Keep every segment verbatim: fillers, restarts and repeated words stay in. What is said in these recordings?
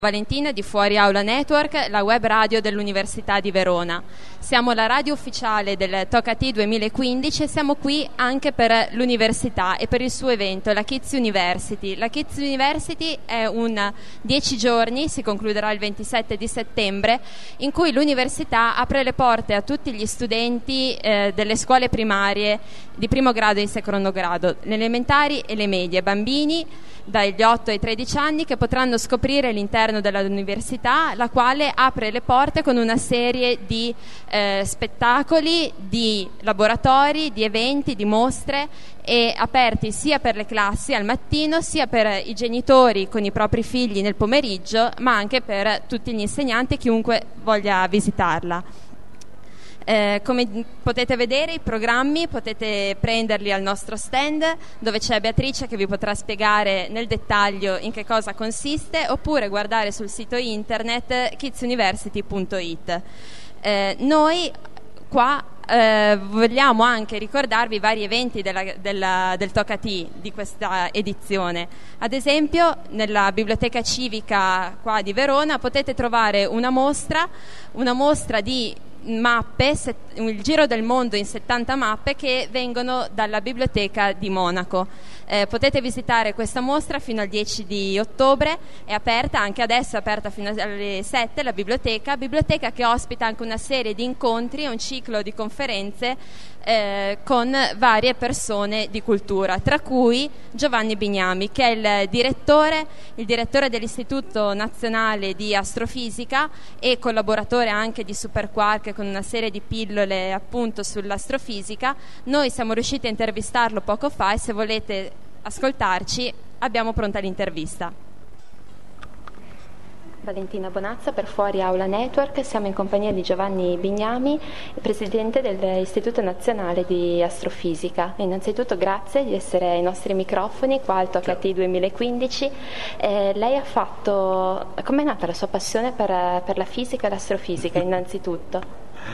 Valentina di Fuori Aula Network, la web radio dell'Università di Verona. Siamo la radio ufficiale del Tocati duemilaquindici e siamo qui anche per l'università e per il suo evento, la Kids University. La Kids University è un dieci giorni, si concluderà il ventisette di settembre, in cui l'università apre le porte a tutti gli studenti eh, delle scuole primarie di primo grado e di secondo grado, le elementari e le medie, bambini dagli otto ai tredici anni che potranno scoprire l'interno dell'università, la quale apre le porte con una serie di eh, spettacoli, di laboratori, di eventi, di mostre, e aperti sia per le classi al mattino, sia per i genitori con i propri figli nel pomeriggio, ma anche per tutti gli insegnanti e chiunque voglia visitarla. Eh, come potete vedere, i programmi potete prenderli al nostro stand, dove c'è Beatrice che vi potrà spiegare nel dettaglio in che cosa consiste, oppure guardare sul sito internet kids university punto it. Eh, noi qua eh, vogliamo anche ricordarvi i vari eventi della, della, del Tocati di questa edizione. Ad esempio, nella biblioteca civica qua di Verona potete trovare una mostra, una mostra di mappe, il giro del mondo in settanta mappe che vengono dalla biblioteca di Monaco. Eh, potete visitare questa mostra fino al dieci di ottobre, è aperta anche adesso, è aperta fino alle sette la biblioteca, biblioteca che ospita anche una serie di incontri, un ciclo di conferenze eh, con varie persone di cultura, tra cui Giovanni Bignami, che è il direttore, il direttore dell'Istituto Nazionale di Astrofisica e collaboratore anche di Superquark con una serie di pillole appunto sull'astrofisica. Noi siamo riusciti a intervistarlo poco fa e se volete ascoltarci abbiamo pronta l'intervista. Valentina Bonazza per Fuori Aula Network, siamo in compagnia di Giovanni Bignami, presidente dell'Istituto Nazionale di Astrofisica. Innanzitutto grazie di essere ai nostri microfoni qua al Tocati duemilaquindici. Eh, lei ha fatto, com'è nata la sua passione per, per la fisica e l'astrofisica innanzitutto?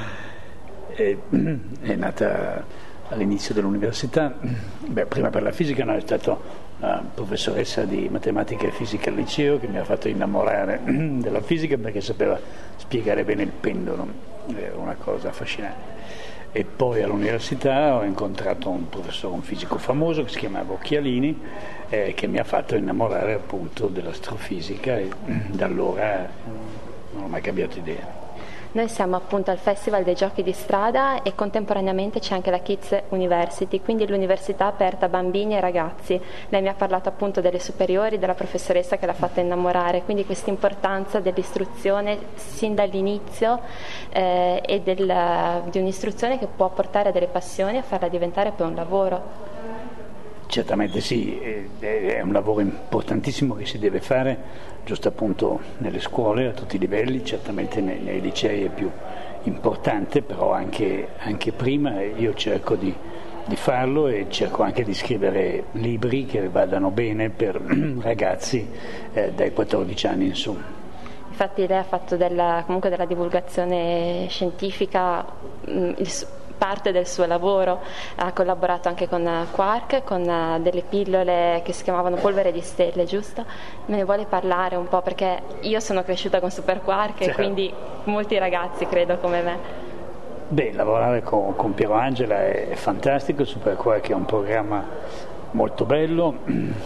È, è nata all'inizio dell'università. Beh, prima per la fisica non è stato una professoressa di matematica e fisica al liceo che mi ha fatto innamorare della fisica perché sapeva spiegare bene il pendolo, era una cosa affascinante. E poi all'università ho incontrato un professore, un fisico famoso che si chiamava Occhialini, eh, che mi ha fatto innamorare appunto dell'astrofisica e da allora non ho mai cambiato idea. Noi siamo appunto al Festival dei Giochi di Strada e contemporaneamente c'è anche la Kids University, quindi l'università aperta a bambini e ragazzi. Lei mi ha parlato appunto delle superiori, della professoressa che l'ha fatta innamorare, quindi questa importanza dell'istruzione sin dall'inizio eh, e del, di un'istruzione che può portare a delle passioni e farla diventare poi un lavoro. Certamente sì, è un lavoro importantissimo che si deve fare giusto appunto nelle scuole a tutti i livelli, certamente nei, nei licei è più importante, però anche, anche prima io cerco di, di farlo e cerco anche di scrivere libri che vadano bene per ragazzi eh, dai quattordici anni in su. Infatti lei ha fatto della, comunque della divulgazione scientifica mh, il, parte del suo lavoro, ha collaborato anche con Quark, con delle pillole che si chiamavano polvere di stelle, giusto? Me ne vuole parlare un po', perché io sono cresciuta con Superquark e quindi molti ragazzi credo come me. Beh, lavorare con, con Piero Angela è, è fantastico. Superquark è un programma molto bello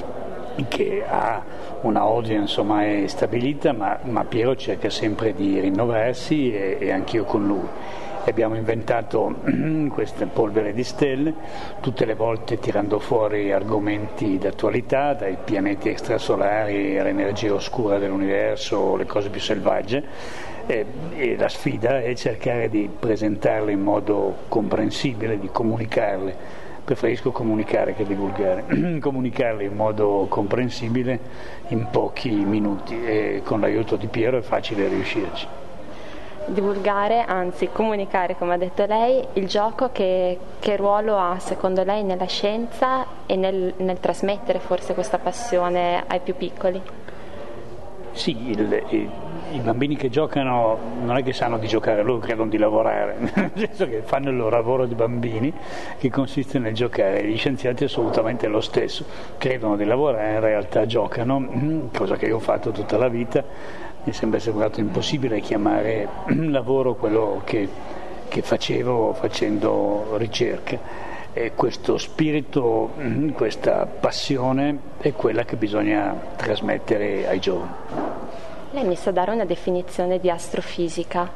che ha una audience ormai stabilita, ma, ma Piero cerca sempre di rinnovarsi e, e anch'io con lui. Abbiamo inventato queste polvere di stelle, tutte le volte tirando fuori argomenti d'attualità, dai pianeti extrasolari all'energia oscura dell'universo, le cose più selvagge, e, e la sfida è cercare di presentarle in modo comprensibile, di comunicarle. Preferisco comunicare che divulgare, comunicarle in modo comprensibile in pochi minuti e con l'aiuto di Piero è facile riuscirci. Divulgare, anzi comunicare, come ha detto lei, il gioco che, che ruolo ha secondo lei nella scienza e nel, nel trasmettere forse questa passione ai più piccoli? Sì, il, il, i bambini che giocano non è che sanno di giocare, loro credono di lavorare, nel senso che fanno il loro lavoro di bambini che consiste nel giocare. Gli scienziati assolutamente lo stesso, credono di lavorare, in realtà giocano, cosa che io ho fatto tutta la vita, mi è sempre sembrato impossibile chiamare lavoro quello che, che facevo facendo ricerca. E questo spirito, questa passione è quella che bisogna trasmettere ai giovani. Lei mi sa dare una definizione di astrofisica?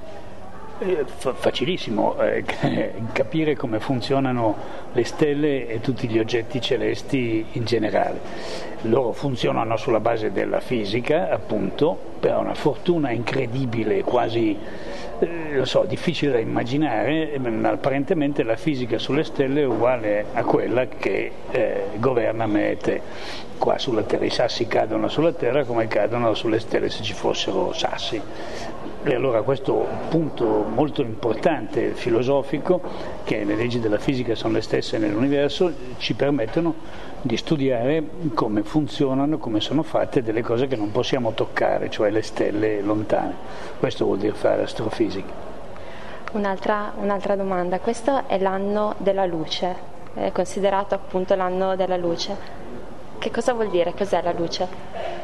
Eh, fa- facilissimo, eh, capire come funzionano le stelle e tutti gli oggetti celesti in generale. Loro funzionano sulla base della fisica, appunto, per una fortuna incredibile, quasi eh, lo so, difficile da immaginare. Apparentemente la fisica sulle stelle è uguale a quella che eh, governa me e te. Qua sulla Terra i sassi cadono sulla Terra come cadono sulle stelle se ci fossero sassi. E allora questo punto molto importante filosofico, che le leggi della fisica sono le stesse nell'universo, ci permettono di studiare come funzionano, come sono fatte delle cose che non possiamo toccare, cioè le stelle lontane. Questo vuol dire fare astrofisica. Un'altra, un'altra domanda, questo è l'anno della luce, è considerato appunto l'anno della luce. Che cosa vuol dire? Cos'è la luce?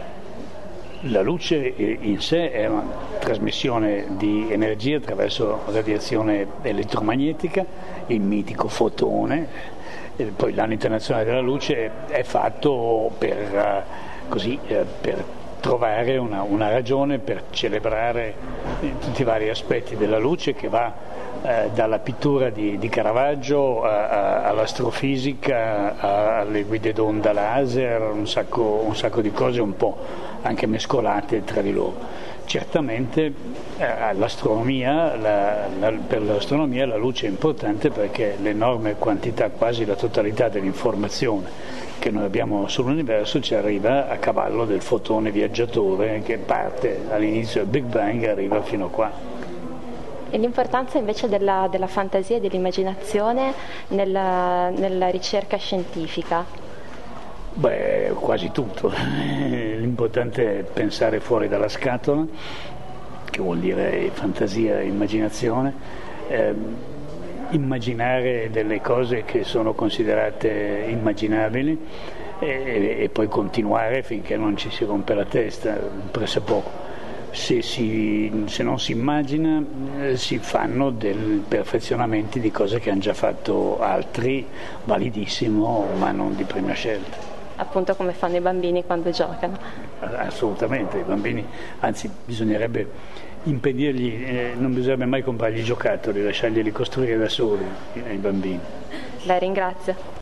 La luce in sé è una trasmissione di energia attraverso radiazione elettromagnetica, il mitico fotone. E poi l'anno internazionale della luce è fatto per, così, per trovare una, una ragione per celebrare tutti i vari aspetti della luce, che va eh, dalla pittura di, di Caravaggio a, a, all'astrofisica, a, alle guide d'onda laser, un sacco, un sacco di cose un po' anche mescolate tra di loro. Certamente eh, l'astronomia, la, la, per l'astronomia la luce è importante perché l'enorme quantità, quasi la totalità dell'informazione che noi abbiamo sull'universo ci arriva a cavallo del fotone viaggiatore che parte all'inizio del Big Bang e arriva fino a qua. E l'importanza invece della, della fantasia e dell'immaginazione nella, nella ricerca scientifica? Beh, quasi tutto. L'importante è pensare fuori dalla scatola, che vuol dire fantasia e immaginazione, eh, immaginare delle cose che sono considerate immaginabili e, e poi continuare finché non ci si rompe la testa, pressappoco. Se, si, se non si immagina eh, si fanno dei perfezionamenti di cose che hanno già fatto altri, validissimo, ma non di prima scelta. Appunto come fanno i bambini quando giocano. Assolutamente, i bambini, anzi bisognerebbe impedirgli, eh, non bisognerebbe mai comprargli giocattoli, lasciarglieli costruire da soli ai bambini. La ringrazio.